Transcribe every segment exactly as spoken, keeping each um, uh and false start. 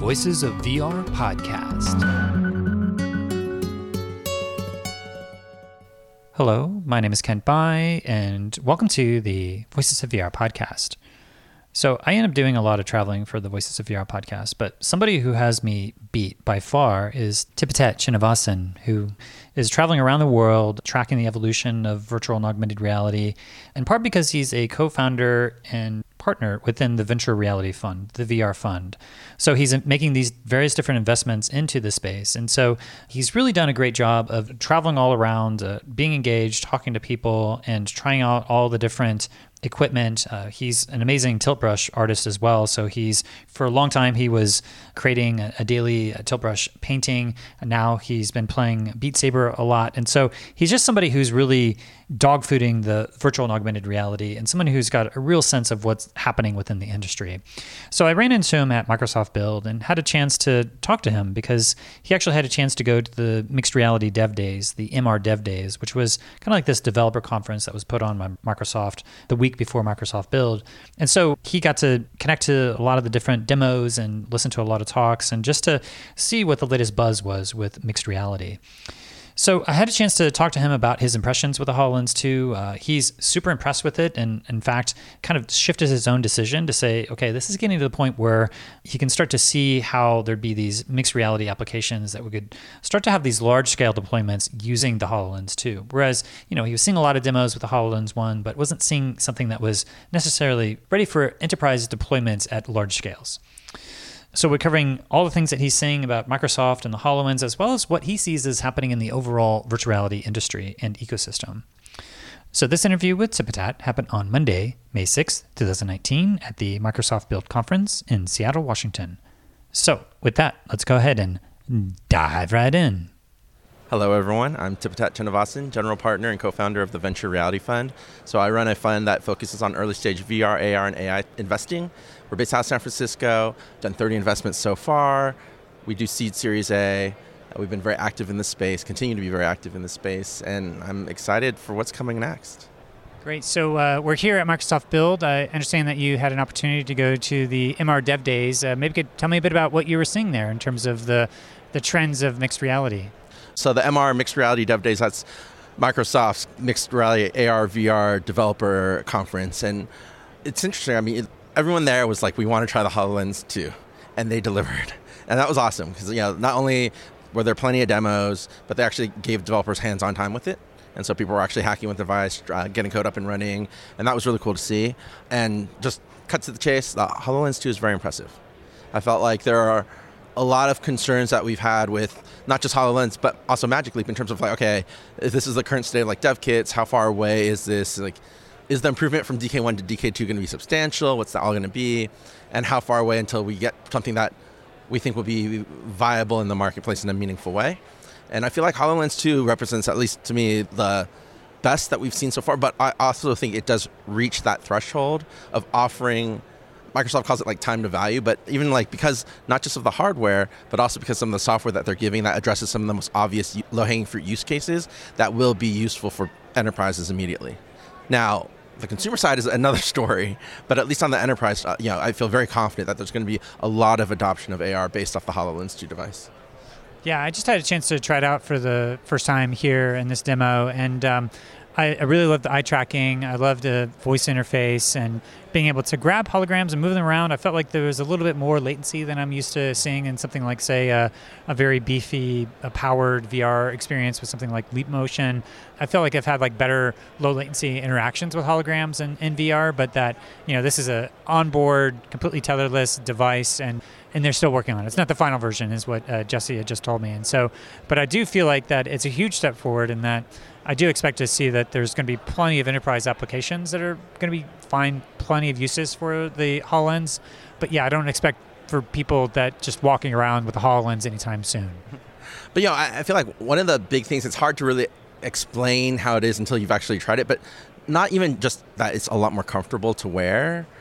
Voices of V R podcast. Hello, my name is Kent Bai, and welcome to the Voices of V R podcast. So I end up doing a lot of traveling for the Voices of V R podcast, but somebody who has me beat by far is Tipatet Srinivasan, who is traveling around the world, tracking the evolution of virtual and augmented reality, in part because he's a co-founder and partner within the Venture Reality Fund, the V R fund. So he's making these various different investments into the space. And so he's really done a great job of traveling all around, uh, being engaged, talking to people, and trying out all the different equipment. Uh, he's an amazing tilt brush artist as well. So he's, for a long time, he was creating a, a daily uh, tilt brush painting. And now he's been playing Beat Saber a lot. And so he's just somebody who's really dogfooding the virtual and augmented reality and someone who's got a real sense of what's happening within the industry. So I ran into him at Microsoft Build and had a chance to talk to him because he actually had a chance to go to the Mixed Reality Dev Days, the M R Dev Days, which was kind of like this developer conference that was put on by Microsoft the week before Microsoft Build. And so he got to connect to a lot of the different demos and listen to a lot of talks and just to see what the latest buzz was with mixed reality. So I had a chance to talk to him about his impressions with the HoloLens two. Uh, he's super impressed with it and, in fact, kind of shifted his own decision to say, okay, this is getting to the point where he can start to see how there'd be these mixed reality applications that we could start to have these large-scale deployments using the HoloLens two. Whereas, you know, he was seeing a lot of demos with the HoloLens one, but wasn't seeing something that was necessarily ready for enterprise deployments at large scales. So we're covering all the things that he's saying about Microsoft and the HoloLens, as well as what he sees as happening in the overall virtual reality industry and ecosystem. So this interview with Tipatet happened on Monday, May sixth, twenty nineteen at the Microsoft Build Conference in Seattle, Washington. So with that, let's go ahead and dive right in. Hello, everyone. I'm Tipatet Srinivasan, general partner and co-founder of the Venture Reality Fund. So I run a fund that focuses on early-stage V R, A R, and A I investing. We're based out of San Francisco, done thirty investments so far. We do seed Series A. We've been very active in this space, continue to be very active in this space, and I'm excited for what's coming next. Great. So uh, we're here at Microsoft Build. I understand that you had an opportunity to go to the M R Dev Days. Uh, maybe you could tell me a bit about what you were seeing there in terms of the, the trends of mixed reality. So the M R Mixed Reality Dev Days, that's Microsoft's Mixed Reality A R, V R developer conference. And it's interesting. I mean, it, everyone there was like, we want to try the HoloLens too. And they delivered. And that was awesome because, you know, not only were there plenty of demos, but they actually gave developers hands-on time with it. And so people were actually hacking with the device, uh, getting code up and running. And that was really cool to see. And just cut to the chase, the HoloLens two is very impressive. I felt like there are a lot of concerns that we've had with not just HoloLens, but also Magic Leap in terms of like, okay, if this is the current state of like dev kits, how far away is this? Like, is the improvement from D K one to D K two going to be substantial? What's that all going to be? And how far away until we get something that we think will be viable in the marketplace in a meaningful way? And I feel like HoloLens two represents, at least to me, the best that we've seen so far, but I also think it does reach that threshold of offering, Microsoft calls it like time to value, but even like because not just of the hardware, but also because some of the software that they're giving that addresses some of the most obvious low-hanging fruit use cases that will be useful for enterprises immediately. Now, the consumer side is another story, but at least on the enterprise, uh, you know, I feel very confident that there's going to be a lot of adoption of A R based off the HoloLens two device. Yeah, I just had a chance to try it out for the first time here in this demo, and um, I, I really love the eye tracking. I love the voice interface and being able to grab holograms and move them around. I felt like there was a little bit more latency than I'm used to seeing in something like, say, a, a very beefy, a powered V R experience with something like Leap Motion. I feel like I've had like better low latency interactions with holograms in, in V R, but that, you know, this is a onboard, completely tetherless device, and and they're still working on it. It's not the final version, is what uh, Jesse had just told me. And so, but I do feel like that it's a huge step forward in that I do expect to see that there's going to be plenty of enterprise applications that are going to be find plenty of uses for the HoloLens. But yeah, I don't expect for people that just walking around with the HoloLens anytime soon. But you know, I, I feel like one of the big things, it's hard to really explain how it is until you've actually tried it, but not even just that it's a lot more comfortable to wear,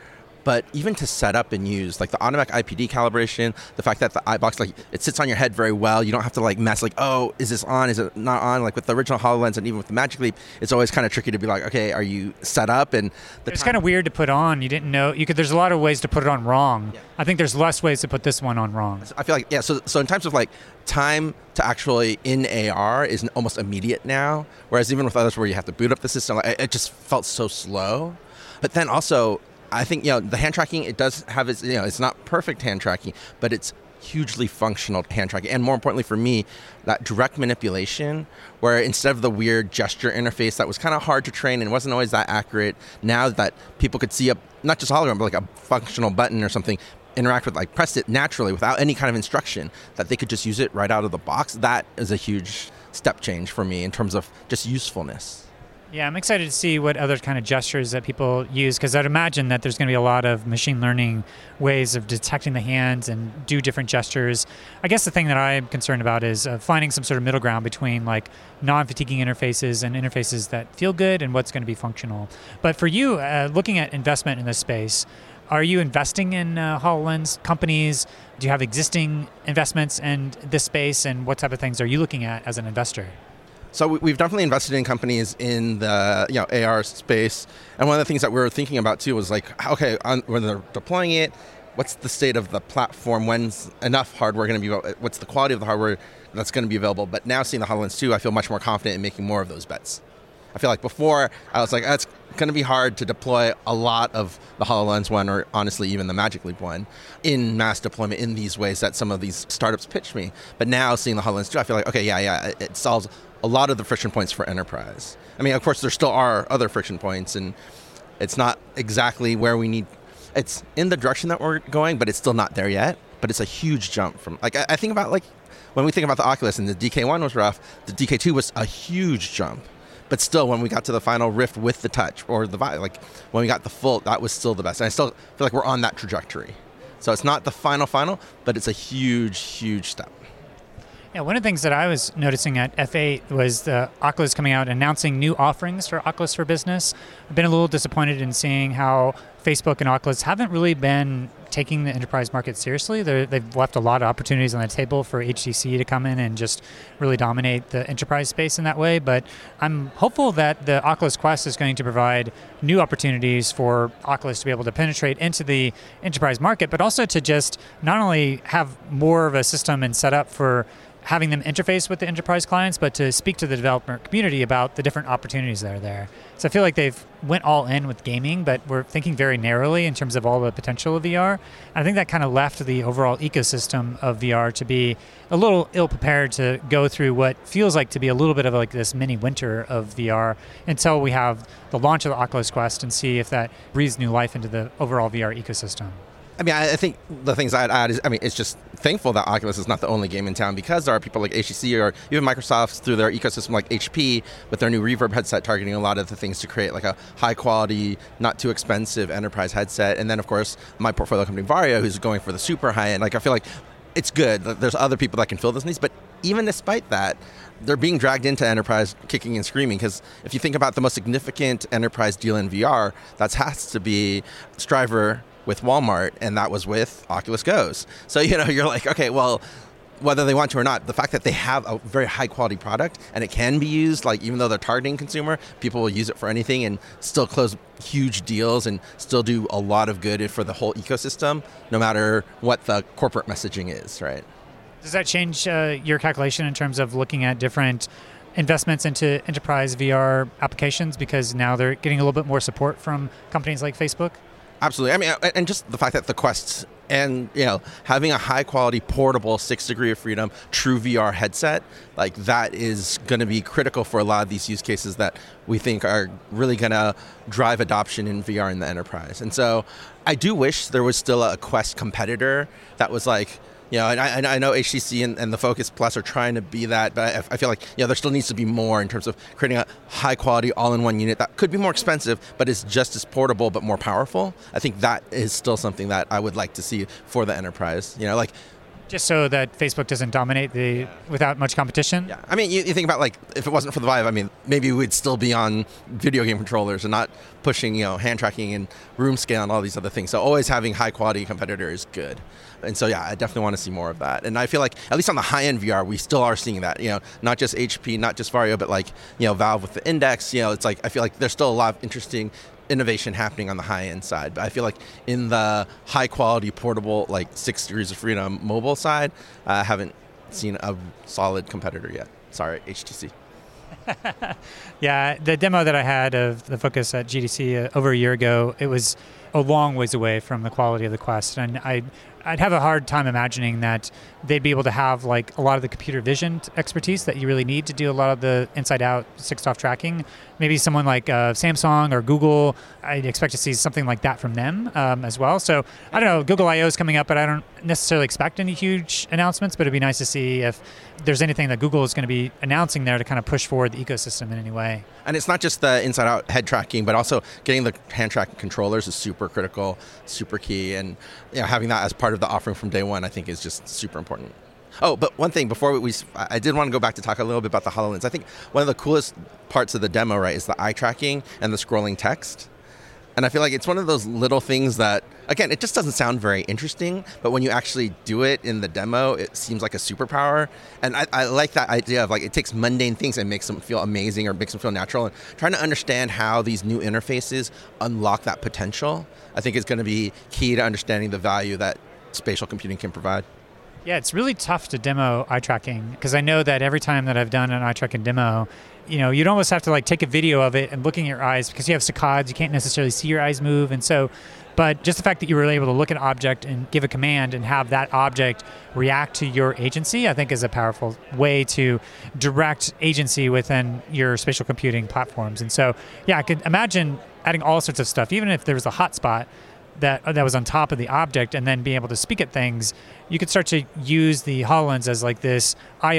But even to set up and use, like the automatic I P D calibration, the fact that the iBox, like it sits on your head very well. You don't have to like mess like, oh, is this on? Is it not on? Like with the original HoloLens and even with the Magic Leap, it's always kind of tricky to be like, okay, are you set up? And the it's time- kind of weird to put on. You didn't know. You could. There's a lot of ways to put it on wrong. Yeah. I think there's less ways to put this one on wrong. I feel like, yeah, so so in terms of like time to actually in A R is almost immediate now, whereas even with others where you have to boot up the system, like, it just felt so slow. But then also, I think, you know, the hand tracking, it does have its, you know, it's not perfect hand tracking, but it's hugely functional hand tracking. And more importantly for me, that direct manipulation, where instead of the weird gesture interface that was kind of hard to train and wasn't always that accurate, now that people could see a, not just a hologram, but like a functional button or something, interact with, like press it naturally without any kind of instruction, that they could just use it right out of the box, that is a huge step change for me in terms of just usefulness. Yeah, I'm excited to see what other kind of gestures that people use, because I'd imagine that there's going to be a lot of machine learning ways of detecting the hands and do different gestures. I guess the thing that I'm concerned about is uh, finding some sort of middle ground between like non-fatiguing interfaces and interfaces that feel good and what's going to be functional. But for you, uh, looking at investment in this space, are you investing in uh, HoloLens companies? Do you have existing investments in this space, and what type of things are you looking at as an investor? So we've definitely invested in companies in the you know A R space, and one of the things that we were thinking about too was like, okay, on, when they're deploying it, what's the state of the platform? When's enough hardware going to be? What's the quality of the hardware that's going to be available? But now seeing the HoloLens two, I feel much more confident in making more of those bets. I feel like before I was like, oh, it's going to be hard to deploy a lot of the HoloLens one, or honestly even the Magic Leap one, in mass deployment in these ways that some of these startups pitch me. But now seeing the HoloLens two, I feel like, okay, yeah, yeah, it solves a lot of the friction points for enterprise. I mean, of course, there still are other friction points, and it's not exactly where we need. It's in the direction that we're going, but it's still not there yet. But it's a huge jump from, like, I, I think about, like, when we think about the Oculus and the D K one was rough, the D K two was a huge jump. But still, when we got to the final Rift with the touch, or the Vive, like, when we got the full, that was still the best. And I still feel like we're on that trajectory. So it's not the final, final, but it's a huge, huge step. Yeah, one of the things that I was noticing at F eight was the Oculus coming out announcing new offerings for Oculus for Business. I've been a little disappointed in seeing how Facebook and Oculus haven't really been taking the enterprise market seriously. They're, they've left a lot of opportunities on the table for H T C to come in and just really dominate the enterprise space in that way. But I'm hopeful that the Oculus Quest is going to provide new opportunities for Oculus to be able to penetrate into the enterprise market, but also to just not only have more of a system and setup for having them interface with the enterprise clients, but to speak to the developer community about the different opportunities that are there. So I feel like they've went all in with gaming, but we're thinking very narrowly in terms of all the potential of V R. And I think that kind of left the overall ecosystem of V R to be a little ill-prepared to go through what feels like to be a little bit of like this mini winter of V R until we have the launch of the Oculus Quest and see if that breathes new life into the overall V R ecosystem. I mean, I think the things I'd add is, I mean, it's just thankful that Oculus is not the only game in town, because there are people like H T C or even Microsoft through their ecosystem like H P with their new Reverb headset targeting a lot of the things to create like a high quality, not too expensive enterprise headset. And then, of course, my portfolio company Vario, who's going for the super high end. Like, I feel like it's good. There's other people that can fill those needs. But even despite that, they're being dragged into enterprise kicking and screaming, because if you think about the most significant enterprise deal in V R, that has to be Striver with Walmart, and that was with Oculus Go's. So, you know, you're like, okay, well, whether they want to or not, the fact that they have a very high quality product and it can be used, like even though they're targeting consumer, people will use it for anything and still close huge deals and still do a lot of good for the whole ecosystem, no matter what the corporate messaging is, right? Does that change uh, your calculation in terms of looking at different investments into enterprise V R applications, because now they're getting a little bit more support from companies like Facebook? Absolutely. I mean, and just the fact that the Quest and, you know, having a high quality, portable, six degree of freedom, true V R headset, like that is going to be critical for a lot of these use cases that we think are really going to drive adoption in V R in the enterprise. And so I do wish there was still a Quest competitor that was like, you know, and I, and I know H T C and, and the Focus Plus are trying to be that, but I, I feel like, you know, there still needs to be more in terms of creating a high quality all-in-one unit that could be more expensive, but is just as portable but more powerful. I think that is still something that I would like to see for the enterprise. You know, like Just so that Facebook doesn't dominate the yeah. without much competition? Yeah. I mean, you, you think about, like, if it wasn't for the Vive, I mean, maybe we'd still be on video game controllers and not pushing, you know, hand tracking and room scale and all these other things. So always having high quality competitors is good. And so, yeah, I definitely want to see more of that. And I feel like, at least on the high-end V R, we still are seeing that, you know, not just H P, not just Vario, but like, you know, Valve with the Index, you know, it's like, I feel like there's still a lot of interesting innovation happening on the high-end side. But I feel like in the high-quality, portable, like six Degrees of Freedom mobile side, I uh, haven't seen a solid competitor yet. Sorry, H T C. Yeah, the demo that I had of the Focus at G D C uh, over a year ago, it was a long ways away from the quality of the Quest. And I, I'd have a hard time imagining that they'd be able to have like a lot of the computer vision expertise that you really need to do a lot of the inside-out six-off tracking. Maybe someone like uh, Samsung or Google, I'd expect to see something like that from them um, as well. So I don't know, Google I O is coming up, but I don't necessarily expect any huge announcements, but it'd be nice to see if there's anything that Google is going to be announcing there to kind of push forward the ecosystem in any way. And it's not just the inside-out head tracking, but also getting the hand tracking controllers is super critical, super key, and you know, having that as part of the offering from day one, I think, is just super important. Oh, but one thing before we, I did want to go back to talk a little bit about the HoloLens. I think one of the coolest parts of the demo, right, is the eye tracking and the scrolling text. And I feel like it's one of those little things that, again, it just doesn't sound very interesting, but when you actually do it in the demo, it seems like a superpower. And I, I like that idea of like, it takes mundane things and makes them feel amazing or makes them feel natural. And trying to understand how these new interfaces unlock that potential, I think is going to be key to understanding the value that spatial computing can provide. Yeah, it's really tough to demo eye tracking because I know that every time that I've done an eye tracking demo, you know, you'd almost have to like take a video of it and looking at your eyes because you have saccades, you can't necessarily see your eyes move. And so, but just the fact that you were able to look at an object and give a command and have that object react to your agency, I think is a powerful way to direct agency within your spatial computing platforms. And so, yeah, I could imagine adding all sorts of stuff, even if there was a hotspot that that was on top of the object and then being able to speak at things, you could start to use the HoloLens as like this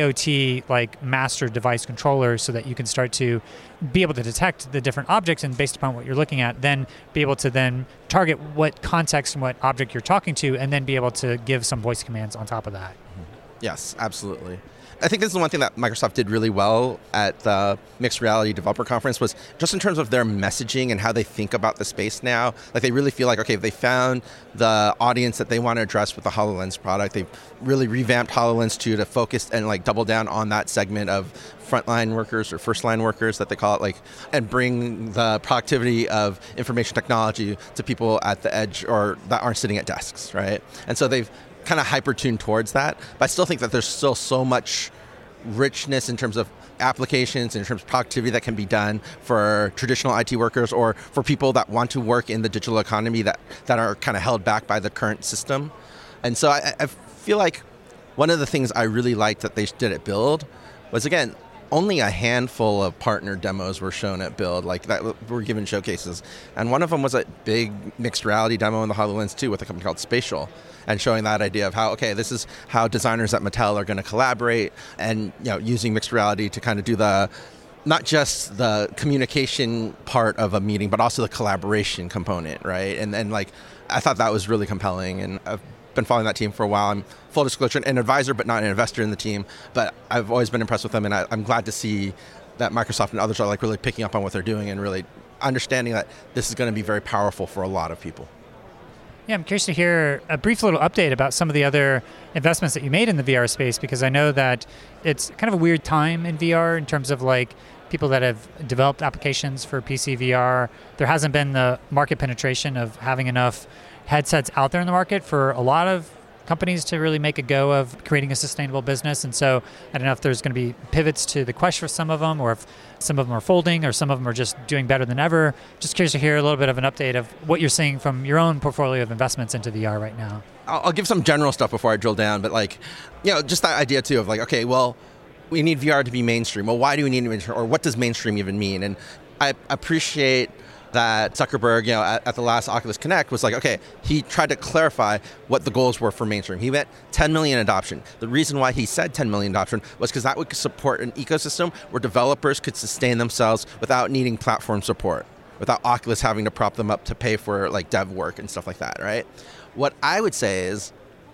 IoT like master device controller so that you can start to be able to detect the different objects and based upon what you're looking at, then be able to then target what context and what object you're talking to and then be able to give some voice commands on top of that. Yes, absolutely. I think this is one thing that Microsoft did really well at the Mixed Reality Developer Conference was just in terms of their messaging and how they think about the space now. Like they really feel like, okay, they found the audience that they want to address with the HoloLens product. They've really revamped HoloLens two to focus and like double down on that segment of frontline workers or first line workers that they call it, like, and bring the productivity of information technology to people at the edge or that aren't sitting at desks, right? And so they've kind of hyper-tuned towards that, but I still think that there's still so much richness in terms of applications, in terms of productivity that can be done for traditional I T workers or for people that want to work in the digital economy that, that are kind of held back by the current system. And so I, I feel like one of the things I really liked that they did at Build was, again, only a handful of partner demos were shown at Build, like that were given showcases. And one of them was a big mixed reality demo in the HoloLens two with a company called Spatial, and showing that idea of how, okay, this is how designers at Mattel are going to collaborate and, you know, using mixed reality to kind of do the, not just the communication part of a meeting, but also the collaboration component, right? And then, like, I thought that was really compelling, and I've been following that team for a while. I'm, full disclosure, an advisor, but not an investor in the team. But I've always been impressed with them, and I, I'm glad to see that Microsoft and others are like really picking up on what they're doing and really understanding that this is going to be very powerful for a lot of people. Yeah, I'm curious to hear a brief little update about some of the other investments that you made in the V R space, because I know that it's kind of a weird time in V R in terms of like people that have developed applications for P C V R. There hasn't been the market penetration of having enough headsets out there in the market for a lot of companies to really make a go of creating a sustainable business. And so I don't know if there's going to be pivots to the Quest for some of them, or if some of them are folding, or some of them are just doing better than ever. Just curious to hear a little bit of an update of what you're seeing from your own portfolio of investments into V R right now. I'll, I'll give some general stuff before I drill down, but like, you know, just that idea too of like, okay, well, we need V R to be mainstream. Well, why do we need mainstream? Or what does mainstream even mean? And I appreciate that Zuckerberg, you know, at, at the last Oculus Connect was like, okay, he tried to clarify what the goals were for mainstream. He meant ten million adoption. The reason why he said ten million adoption was because that would support an ecosystem where developers could sustain themselves without needing platform support, without Oculus having to prop them up to pay for like dev work and stuff like that, right? What I would say is,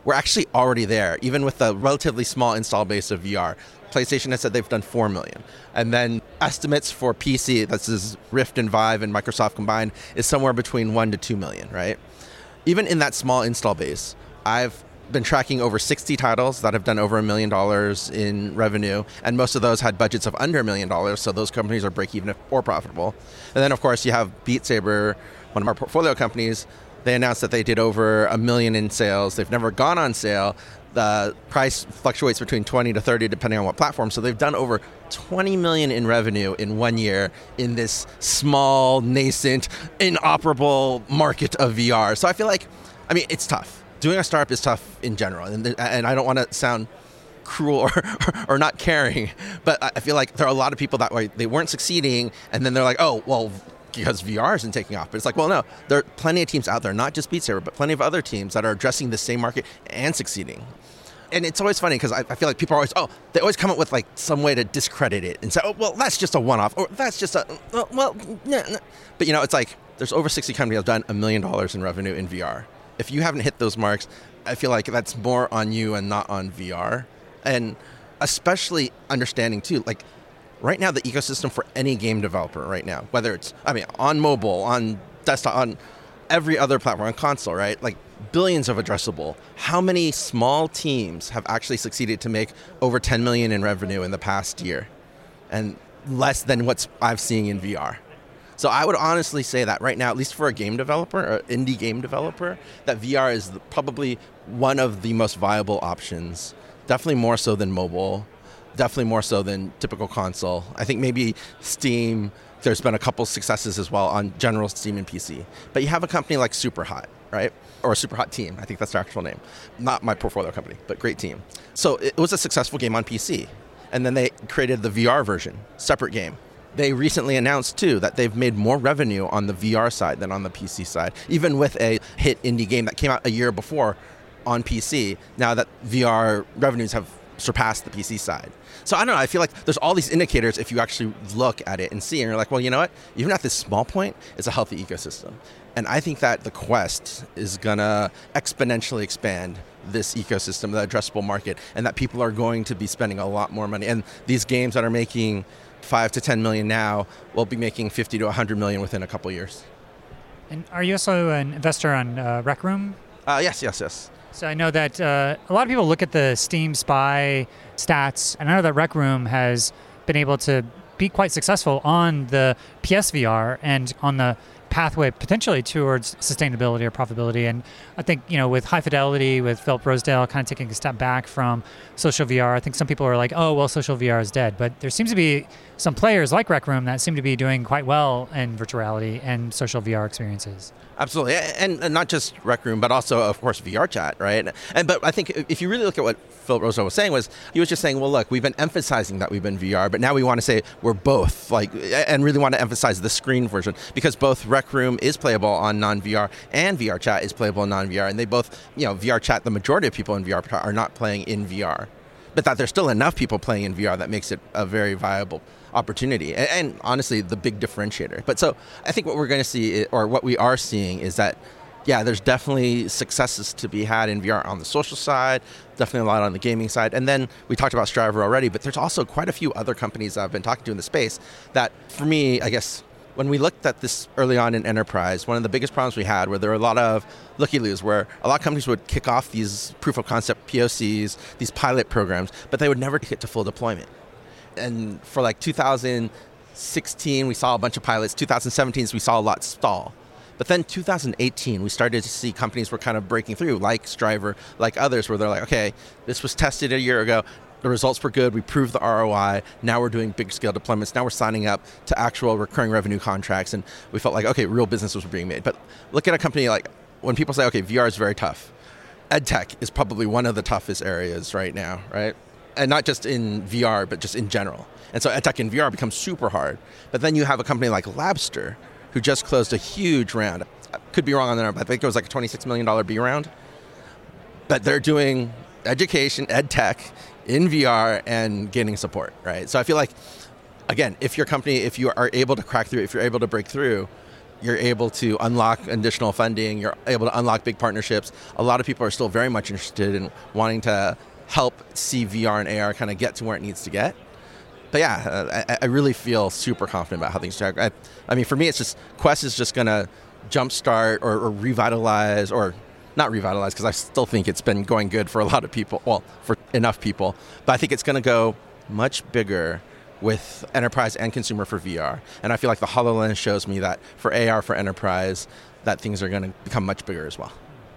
we're actually already there, even with the relatively small install base of V R. PlayStation has said they've done four million. And then estimates for P C, this is Rift and Vive and Microsoft combined, is somewhere between one to two million, right? Even in that small install base, I've been tracking over sixty titles that have done over a million dollars in revenue, and most of those had budgets of under a million dollars, so those companies are break-even or profitable. And then, of course, you have Beat Saber, one of our portfolio companies. They announced that they did over a million in sales. They've never gone on sale. The price fluctuates between twenty to thirty depending on what platform. So they've done over twenty million in revenue in one year in this small, nascent, inoperable market of V R. So I feel like, I mean, it's tough. Doing a startup is tough in general. And, and I don't want to sound cruel or, or, or not caring, but I feel like there are a lot of people that way, they weren't succeeding, and then they're like, oh, well, because V R isn't taking off. But it's like, well, no, there are plenty of teams out there, not just Beat Saber, but plenty of other teams that are addressing the same market and succeeding. And it's always funny because I, I feel like people are always, oh, they always come up with like some way to discredit it and say, oh, well, that's just a one-off, or that's just a, well, well nah, nah. But you know, it's like, there's over sixty companies that have done a million dollars in revenue in V R. If you haven't hit those marks, I feel like that's more on you and not on V R. And especially understanding too, like right now the ecosystem for any game developer right now, whether it's, I mean, on mobile, on desktop, on every other platform, on console, right? Like billions of addressable. How many small teams have actually succeeded to make over ten million in revenue in the past year? And less than what I've seen in V R. So I would honestly say that right now, at least for a game developer, or indie game developer, that V R is probably one of the most viable options. Definitely more so than mobile. Definitely more so than typical console. I think maybe Steam, there's been a couple successes as well on general Steam and P C. But you have a company like Superhot, right? Or a Superhot team. I think that's their actual name. Not my portfolio company, but great team. So it was a successful game on P C. And then they created the V R version, separate game. They recently announced, too, that they've made more revenue on the V R side than on the P C side, even with a hit indie game that came out a year before on P C, now that V R revenues have surpassed the P C side. So I don't know, I feel like there's all these indicators if you actually look at it and see, and you're like, well, you know what? Even at this small point, it's a healthy ecosystem. And I think that the Quest is going to exponentially expand this ecosystem, the addressable market, and that people are going to be spending a lot more money. And these games that are making five to ten million now will be making fifty to one hundred million within a couple years. And are you also an investor on uh, Rec Room? Uh, yes, yes, yes. So I know that uh, a lot of people look at the Steam Spy stats, and I know that Rec Room has been able to be quite successful on the P S V R and on the pathway potentially towards sustainability or profitability. And I think, you know, with High Fidelity, with Philip Rosedale kind of taking a step back from social V R, I think some people are like, oh, well, social V R is dead. But there seems to be some players like Rec Room that seem to be doing quite well in virtual reality and social V R experiences. Absolutely, and, and not just Rec Room, but also, of course, V R Chat, right? And but I think if you really look at what Phil Rosedale was saying, was he was just saying, well, look, we've been emphasizing that we've been V R, but now we want to say we're both, like, and really want to emphasize the screen version, because both Rec Room is playable on non-V R and V R Chat is playable in non-V R, and they both, you know, V R Chat, the majority of people in V R are not playing in V R, but that there's still enough people playing in V R that makes it a very viable opportunity, and, and honestly the big differentiator. But so I think what we're going to see, or what we are seeing, is that yeah, there's definitely successes to be had in V R on the social side, definitely a lot on the gaming side, and then we talked about Striver already, but there's also quite a few other companies that I've been talking to in the space that, for me, I guess when we looked at this early on in enterprise, one of the biggest problems we had were there were a lot of looky-loos where a lot of companies would kick off these proof of concept P O Cs, these pilot programs, but they would never get to full deployment. And for like two thousand sixteen, we saw a bunch of pilots. two thousand seventeen, we saw a lot stall. But then two thousand eighteen, we started to see companies were kind of breaking through, like Striver, like others, where they're like, okay, this was tested a year ago. The results were good. We proved the R O I. Now we're doing big scale deployments. Now we're signing up to actual recurring revenue contracts. And we felt like, okay, real business was being made. But look at a company like, when people say, okay, V R is very tough, EdTech is probably one of the toughest areas right now, right? And not just in V R, but just in general. And so EdTech in V R becomes super hard. But then you have a company like Labster, who just closed a huge round. I could be wrong on that, but I think it was like a twenty-six million dollars B round. But they're doing education, EdTech, in V R and gaining support, right? So I feel like, again, if your company, if you are able to crack through, if you're able to break through, you're able to unlock additional funding, you're able to unlock big partnerships. A lot of people are still very much interested in wanting to help see V R and A R kind of get to where it needs to get. But yeah, I, I really feel super confident about how things are. I, I mean, for me, it's just, Quest is just going to jumpstart or, or revitalize, or not revitalize, because I still think it's been going good for a lot of people, well, for enough people. But I think it's going to go much bigger with enterprise and consumer for V R. And I feel like the HoloLens shows me that for A R, for enterprise, that things are going to become much bigger as well.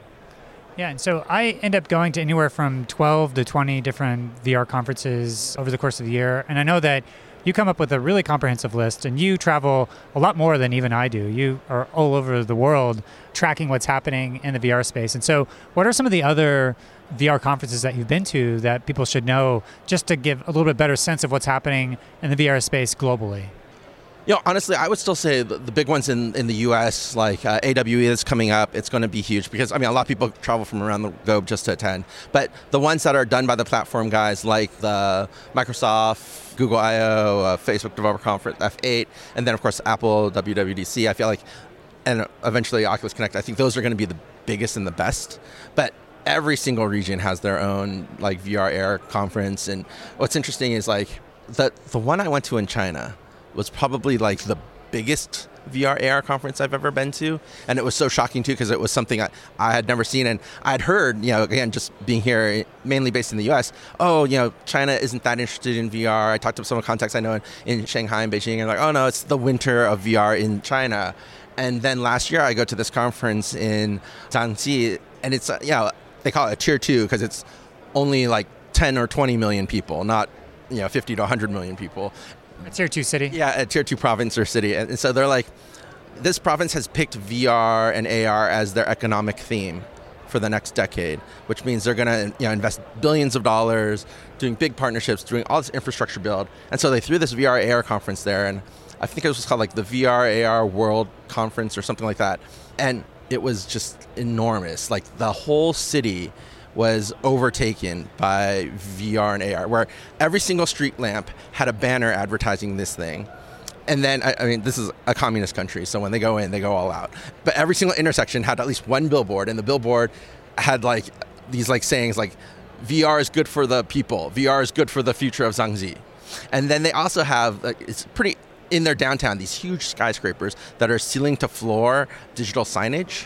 Yeah, and so I end up going to anywhere from twelve to twenty different V R conferences over the course of the year. And I know that you come up with a really comprehensive list, and you travel a lot more than even I do. You are all over the world tracking what's happening in the V R space. And so what are some of the other V R conferences that you've been to that people should know, just to give a little bit better sense of what's happening in the V R space globally? You know, honestly, I would still say the, the big ones in, in the U S, like uh, A W E is coming up. It's going to be huge because, I mean, a lot of people travel from around the globe just to attend. But the ones that are done by the platform guys, like the Microsoft, Google I O, uh, Facebook Developer Conference, F eight, and then, of course, Apple, W W D C, I feel like, and eventually Oculus Connect, I think those are going to be the biggest and the best. But every single region has their own, like, V R Air conference. And what's interesting is, like, the the one I went to in China was probably like the biggest V R A R conference I've ever been to. And it was so shocking too, because it was something I, I had never seen. And I'd heard, you know, again, just being here, mainly based in the U S, oh, you know, China isn't that interested in V R. I talked to some contacts I know in, in Shanghai and Beijing, and like, oh no, it's the winter of V R in China. And then last year I go to this conference in Zhangji, and it's, uh, you know, they call it a tier two because it's only like ten or twenty million people, not, you know, fifty to one hundred million people. A tier two city? Yeah, a tier two province or city. And so they're like, this province has picked V R and A R as their economic theme for the next decade, which means they're going to, you know, invest billions of dollars, doing big partnerships, doing all this infrastructure build. And so they threw this V R A R conference there, and I think it was called like the V R A R World Conference or something like that. And it was just enormous. Like the whole city was overtaken by V R and A R, where every single street lamp had a banner advertising this thing. And then, I, I mean, this is a communist country, so when they go in, they go all out. But every single intersection had at least one billboard, and the billboard had like these like sayings like, V R is good for the people, V R is good for the future of Zhangji. And then they also have, like, it's pretty, in their downtown, these huge skyscrapers that are ceiling to floor digital signage.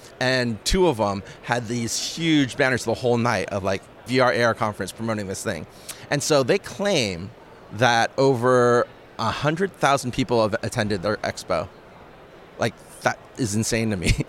And two of them had these huge banners the whole night of like V R A R conference promoting this thing. And so they claim that over one hundred thousand people have attended their expo. Like, that is insane to me.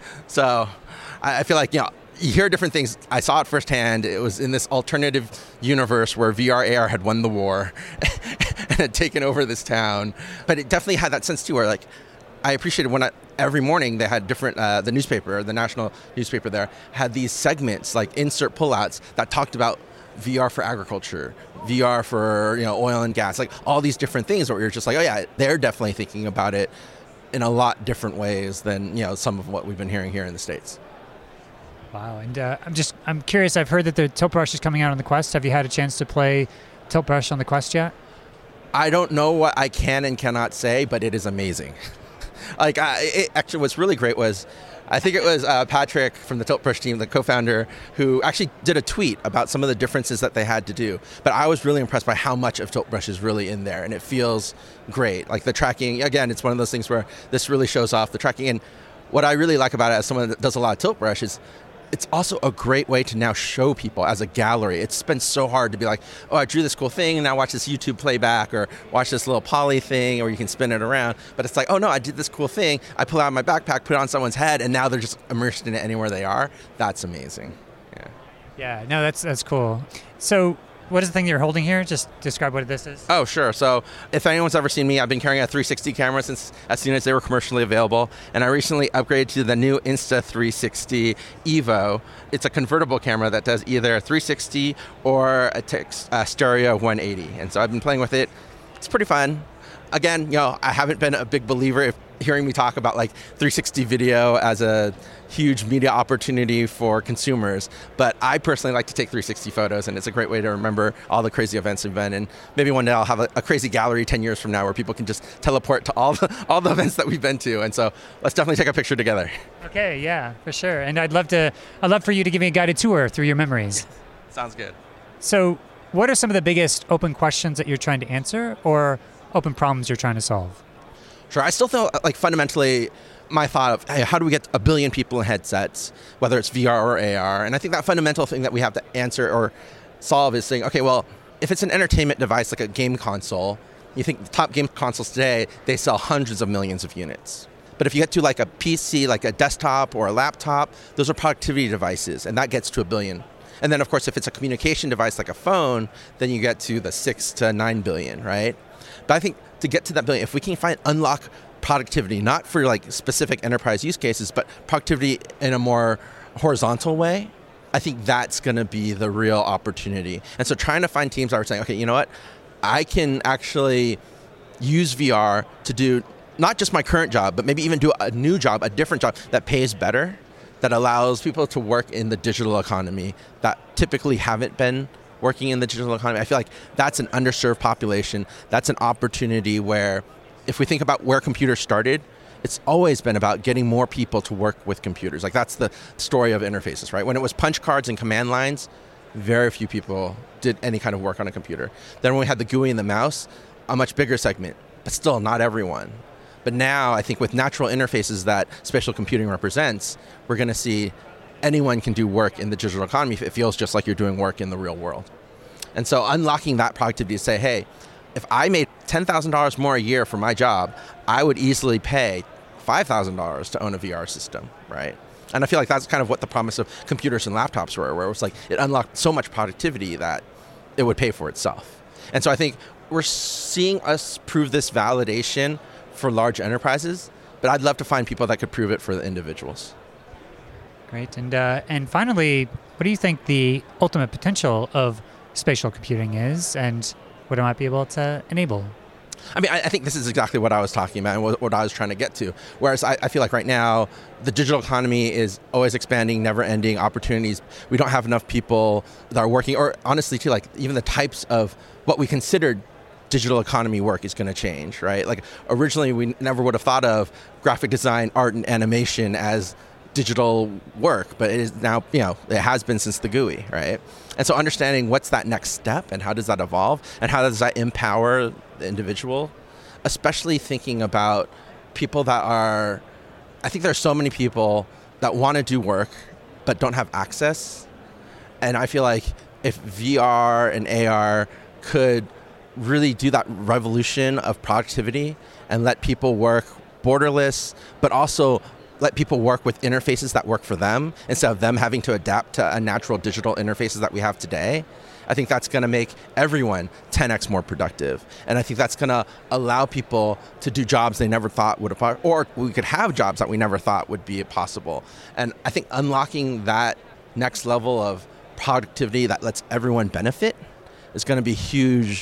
So I feel like, you know, you hear different things. I saw it firsthand. It was in this alternative universe where V R A R had won the war and had taken over this town. But it definitely had that sense too, where like, I appreciated when I, every morning they had different, uh, the newspaper, the national newspaper there, had these segments, like insert pullouts that talked about V R for agriculture, V R for, you know, oil and gas, like all these different things where you're just like, oh yeah, they're definitely thinking about it in a lot different ways than, you know, some of what we've been hearing here in the States. Wow, and uh, I'm just, I'm curious, I've heard that the Tilt Brush is coming out on the Quest. Have you had a chance to play Tilt Brush on the Quest yet? I don't know what I can and cannot say, but it is amazing. Like, I, it, actually, what's really great was, I think it was uh, Patrick from the Tilt Brush team, the co-founder, who actually did a tweet about some of the differences that they had to do. But I was really impressed by how much of Tilt Brush is really in there, and it feels great. Like the tracking, again, it's one of those things where this really shows off the tracking. And what I really like about it as someone that does a lot of Tilt Brush is it's also a great way to now show people as a gallery. It's been so hard to be like, oh, I drew this cool thing, and now watch this YouTube playback, or watch this little poly thing, or you can spin it around. But it's like, oh no, I did this cool thing. I pull out my backpack, put it on someone's head, and now they're just immersed in it anywhere they are. That's amazing. Yeah. Yeah, no, that's that's cool. So what is the thing you're holding here? Just describe what this is. Oh, sure. So if anyone's ever seen me, I've been carrying a three sixty camera since as soon as they were commercially available. And I recently upgraded to the new Insta three sixty Evo. It's a convertible camera that does either three sixty or a, text, a stereo of one eighty. And so I've been playing with it. It's pretty fun. Again, you know, I haven't been a big believer if hearing me talk about like three sixty video as a huge media opportunity for consumers, but I personally like to take three sixty photos, and it's a great way to remember all the crazy events we've been. And maybe one day I'll have a, a crazy gallery ten years from now where people can just teleport to all the, all the events that we've been to. And so let's definitely take a picture together. Okay, yeah, for sure. And I'd love to, I'd love for you to give me a guided tour through your memories. Sounds good. So what are some of the biggest open questions that you're trying to answer, or open problems you're trying to solve? Sure. I still feel like fundamentally my thought of, hey, how do we get a billion people in headsets, whether it's V R or A R? And I think that fundamental thing that we have to answer or solve is saying, okay, well, if it's an entertainment device like a game console, you think the top game consoles today, they sell hundreds of millions of units. But if you get to like a P C, like a desktop or a laptop, those are productivity devices, and that gets to a billion. And then, of course, if it's a communication device like a phone, then you get to the six to nine billion, right? But I think to get to that billion, if we can find unlock productivity, not for like specific enterprise use cases, but productivity in a more horizontal way, I think that's going to be the real opportunity. And so trying to find teams that are saying, okay, you know what? I can actually use V R to do not just my current job, but maybe even do a new job, a different job that pays better, that allows people to work in the digital economy that typically haven't been working in the digital economy. I feel like that's an underserved population. That's an opportunity where, if we think about where computers started, it's always been about getting more people to work with computers. Like that's the story of interfaces, right? When it was punch cards and command lines, very few people did any kind of work on a computer. Then when we had the G U I and the mouse, a much bigger segment, but still not everyone. But now I think with natural interfaces that spatial computing represents, we're going to see anyone can do work in the digital economy if it feels just like you're doing work in the real world. And so unlocking that productivity to say, hey, if I made ten thousand dollars more a year for my job, I would easily pay five thousand dollars to own a V R system, right? And I feel like that's kind of what the promise of computers and laptops were, where it was like it unlocked so much productivity that it would pay for itself. And so I think we're seeing us prove this validation for large enterprises, but I'd love to find people that could prove it for the individuals. Great. And uh, and finally, what do you think the ultimate potential of spatial computing is, and what it might be able to enable? I mean, I, I think this is exactly what I was talking about and what, what I was trying to get to. Whereas I, I feel like right now, the digital economy is always expanding, never-ending opportunities. We don't have enough people that are working, or honestly, too, like even the types of what we considered digital economy work is going to change, right? Like originally, we never would have thought of graphic design, art, and animation as digital work, but it is now, you know, it has been since the G U I, right? And so understanding what's that next step and how does that evolve and how does that empower the individual, especially thinking about people that are, I think there's so many people that want to do work but don't have access. And I feel like if V R and A R could really do that revolution of productivity and let people work borderless, but also let people work with interfaces that work for them instead of them having to adapt to a natural digital interfaces that we have today, I think that's going to make everyone ten x more productive. And I think that's going to allow people to do jobs they never thought would have, or we could have jobs that we never thought would be possible. And I think unlocking that next level of productivity that lets everyone benefit is going to be huge,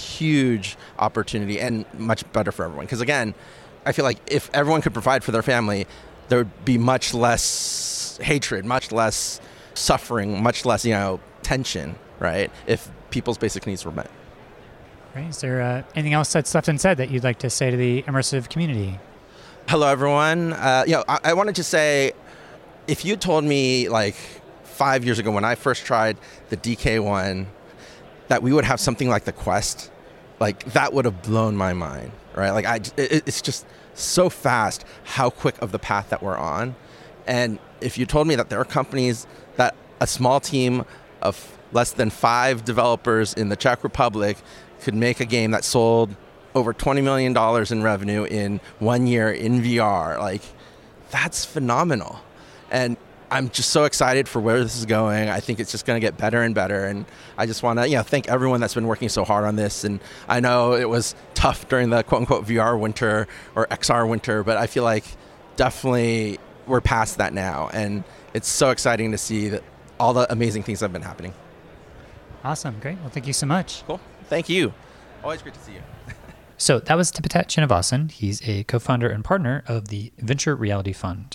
huge opportunity and much better for everyone. Because again, I feel like if everyone could provide for their family, there would be much less hatred, much less suffering, much less, you know, tension, right? If people's basic needs were met. Great. Is there uh, anything else that's left unsaid that you'd like to say to the immersive community? Hello, everyone. Uh, you know, I, I wanted to say, if you told me like five years ago when I first tried the D K one, that we would have something like the Quest, like that would have blown my mind, right? Like I, it, it's just so fast how quick of the path that we're on. And if you told me that there are companies that a small team of less than five developers in the Czech Republic could make a game that sold over twenty million dollars in revenue in one year in V R, like that's phenomenal. And I'm just so excited for where this is going. I think it's just going to get better and better. And I just want to, you know, thank everyone that's been working so hard on this. And I know it was tough during the quote unquote V R winter or X R winter, but I feel like definitely we're past that now. And it's so exciting to see that all the amazing things that have been happening. Awesome. Great. Well, thank you so much. Cool. Thank you. Always great to see you. So that was Tipatat Srinivasan. He's a co-founder and partner of the Venture Reality Fund.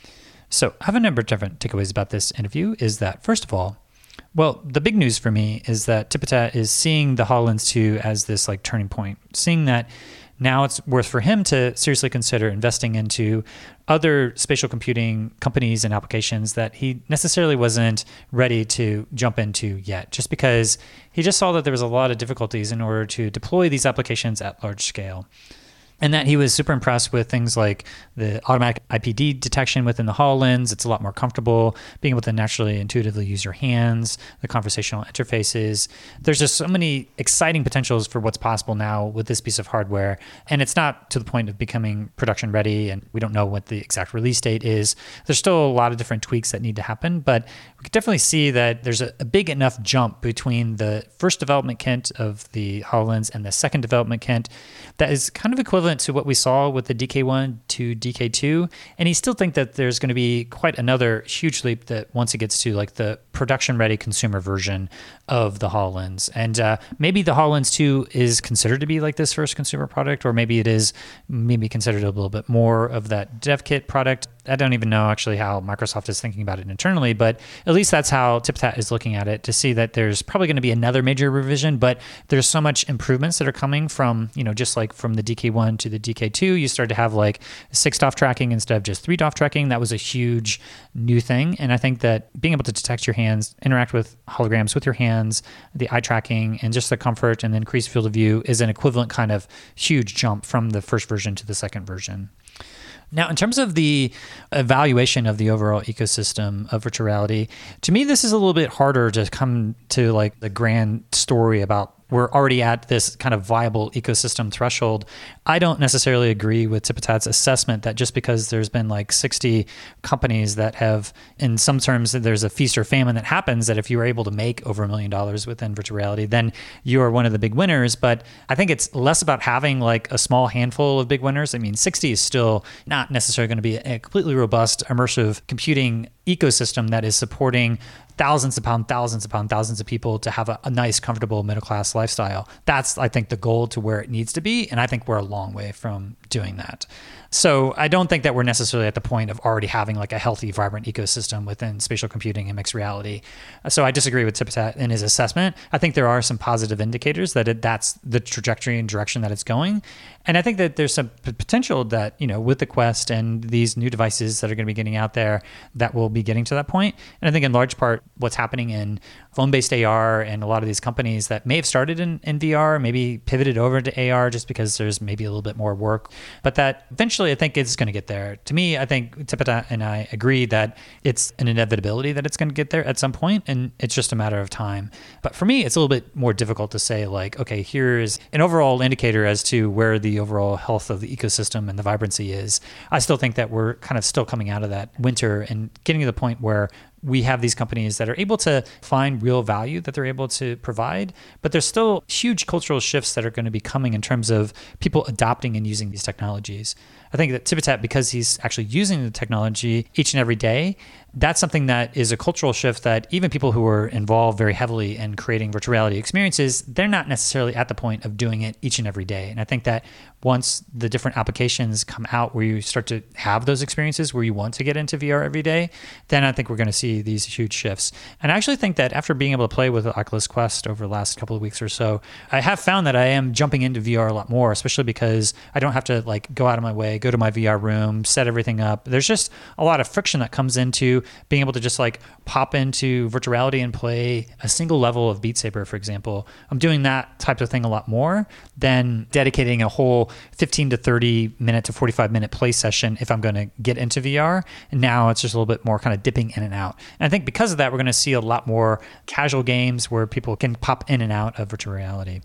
So I have a number of different takeaways about this interview is that, first of all, well, the big news for me is that Tipatat is seeing the HoloLens two as this like turning point, seeing that now it's worth for him to seriously consider investing into other spatial computing companies and applications that he necessarily wasn't ready to jump into yet, just because he just saw that there was a lot of difficulties in order to deploy these applications at large scale. And that he was super impressed with things like the automatic I P D detection within the HoloLens. It's a lot more comfortable, being able to naturally, intuitively use your hands, the conversational interfaces. There's just so many exciting potentials for what's possible now with this piece of hardware. And it's not to the point of becoming production ready, and we don't know what the exact release date is. There's still a lot of different tweaks that need to happen, but we can definitely see that there's a, a big enough jump between the first development kit of the HoloLens and the second development kit that is kind of equivalent to what we saw with the D K one to D K two. And he still think that there's going to be quite another huge leap that once it gets to like the production ready consumer version of the HoloLens. And uh, maybe the HoloLens two is considered to be like this first consumer product, or maybe it is maybe considered a little bit more of that dev kit product. I don't even know actually how Microsoft is thinking about it internally, but at least that's how Tipatat is looking at it, to see that there's probably going to be another major revision, but there's so much improvements that are coming from, you know, just like from the D K one to the D K two, you started to have like six D O F tracking instead of just three D O F tracking. That was a huge new thing. And I think that being able to detect your hands, interact with holograms with your hands, the eye tracking, and just the comfort and the increased field of view is an equivalent kind of huge jump from the first version to the second version. Now, in terms of the evaluation of the overall ecosystem of virtual reality, to me, this is a little bit harder to come to like the grand story about we're already at this kind of viable ecosystem threshold. I don't necessarily agree with Tipatat's assessment that just because there's been like sixty companies that have, in some terms, there's a feast or famine that happens, that if you were able to make over a million dollars within virtual reality, then you are one of the big winners. But I think it's less about having like a small handful of big winners. I mean, sixty is still not necessarily going to be a completely robust, immersive computing ecosystem that is supporting thousands upon thousands upon thousands of people to have a, a nice, comfortable middle-class lifestyle. That's, I think, the goal to where it needs to be. And I think we're a long way from doing that. So I don't think that we're necessarily at the point of already having like a healthy, vibrant ecosystem within spatial computing and mixed reality. So I disagree with Tipatat in his assessment. I think there are some positive indicators that it, that's the trajectory and direction that it's going. And I think that there's some p- potential that, you know, with the Quest and these new devices that are going to be getting out there, that will be getting to that point. And I think in large part, what's happening in phone-based A R and a lot of these companies that may have started in, in V R, maybe pivoted over to A R just because there's maybe a little bit more work, but that eventually I think it's going to get there. To me, I think Tipatat and I agree that it's an inevitability that it's going to get there at some point, and it's just a matter of time. But for me, it's a little bit more difficult to say like, okay, here's an overall indicator as to where the overall health of the ecosystem and the vibrancy is. I still think that we're kind of still coming out of that winter and getting to the point where we have these companies that are able to find real value that they're able to provide, but there's still huge cultural shifts that are going to be coming in terms of people adopting and using these technologies. I think that Tipatat, because he's actually using the technology each and every day, that's something that is a cultural shift that even people who are involved very heavily in creating virtual reality experiences, they're not necessarily at the point of doing it each and every day. And I think that once the different applications come out where you start to have those experiences where you want to get into V R every day, then I think we're going to see these huge shifts. And I actually think that after being able to play with the Oculus Quest over the last couple of weeks or so, I have found that I am jumping into V R a lot more, especially because I don't have to like go out of my way, go to my V R room, set everything up. There's just a lot of friction that comes into being able to just like pop into virtual reality and play a single level of Beat Saber, for example. I'm doing that type of thing a lot more than dedicating a whole fifteen to thirty minute to forty-five minute play session if I'm going to get into V R. And now it's just a little bit more kind of dipping in and out. And I think because of that, we're going to see a lot more casual games where people can pop in and out of virtual reality.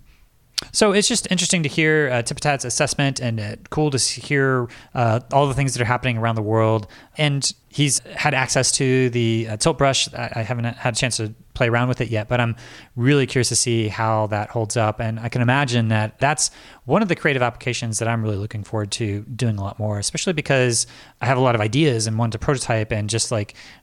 So it's just interesting to hear uh, Tipatat's assessment, and uh, cool to hear uh, all the things that are happening around the world. And he's had access to the uh, Tilt Brush. I, I haven't had a chance to play around with it yet, but I'm really curious to see how that holds up. And I can imagine that that's one of the creative applications that I'm really looking forward to doing a lot more, especially because I have a lot of ideas and want to prototype and just like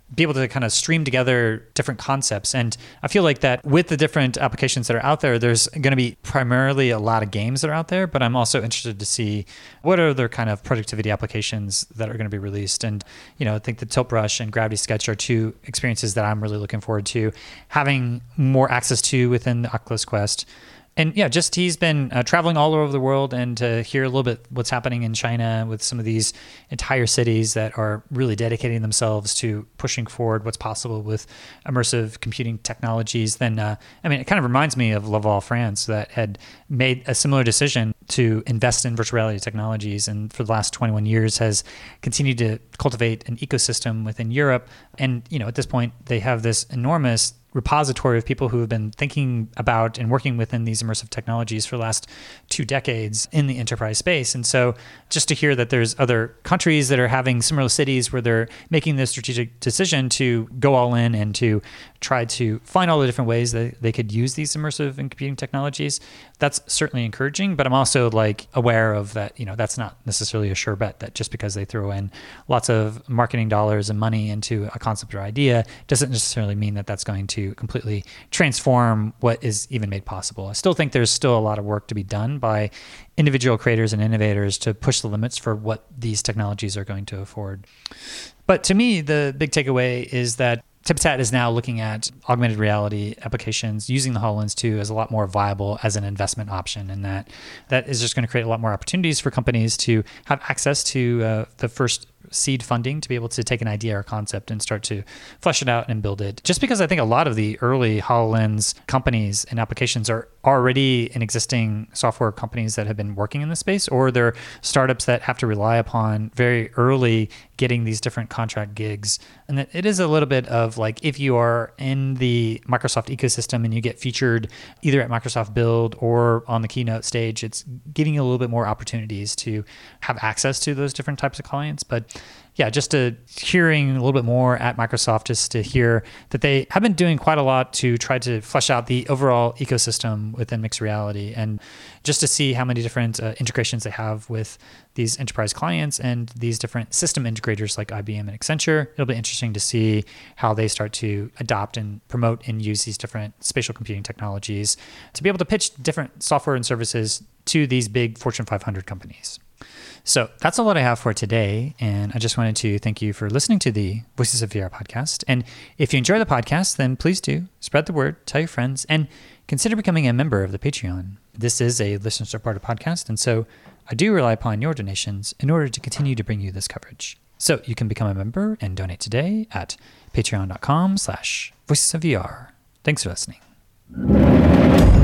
be able to kind of stream together different concepts. And I feel like that with the different applications that are out there, there's going to be primarily a lot of games that are out there, but I'm also interested to see what are other kind of productivity applications that are going to be released. And, you know, I think the Tilt Brush and Gravity Sketch are two experiences that I'm really looking forward to having more access to within the Oculus Quest. And yeah, just he's been uh, traveling all over the world, and to hear a little bit what's happening in China with some of these entire cities that are really dedicating themselves to pushing forward what's possible with immersive computing technologies. Then, uh, I mean, it kind of reminds me of Laval, France, that had made a similar decision to invest in virtual reality technologies, and for the last twenty-one years has continued to cultivate an ecosystem within Europe. And, you know, at this point, they have this enormous repository of people who have been thinking about and working within these immersive technologies for the last two decades in the enterprise space. And so just to hear that there's other countries that are having similar cities where they're making this strategic decision to go all in and to try to find all the different ways that they could use these immersive and computing technologies, that's certainly encouraging. But I'm also like aware of that, you know, that's not necessarily a sure bet, that just because they throw in lots of marketing dollars and money into a concept or idea doesn't necessarily mean that that's going to completely transform what is even made possible. I still think there's still a lot of work to be done by individual creators and innovators to push the limits for what these technologies are going to afford. But to me, the big takeaway is that TipTat is now looking at augmented reality applications using the HoloLens two as a lot more viable as an investment option, and that that is just going to create a lot more opportunities for companies to have access to uh, the first seed funding to be able to take an idea or concept and start to flesh it out and build it. Just because I think a lot of the early HoloLens companies and applications are already in existing software companies that have been working in the space, or they're startups that have to rely upon very early getting these different contract gigs. And that it is a little bit of like, if you are in the Microsoft ecosystem and you get featured either at Microsoft Build or on the keynote stage, it's giving you a little bit more opportunities to have access to those different types of clients. But yeah, just to hearing a little bit more at Microsoft, just to hear that they have been doing quite a lot to try to flesh out the overall ecosystem within mixed reality, and just to see how many different uh, integrations they have with these enterprise clients and these different system integrators like I B M and Accenture. It'll be interesting to see how they start to adopt and promote and use these different spatial computing technologies to be able to pitch different software and services to these big Fortune five hundred companies. So that's all that I have for today. And I just wanted to thank you for listening to the Voices of V R podcast. And if you enjoy the podcast, then please do spread the word, tell your friends, and consider becoming a member of the Patreon. This is a listener-supported podcast, and so I do rely upon your donations in order to continue to bring you this coverage. So you can become a member and donate today at patreon.com slash voices of VR. Thanks for listening.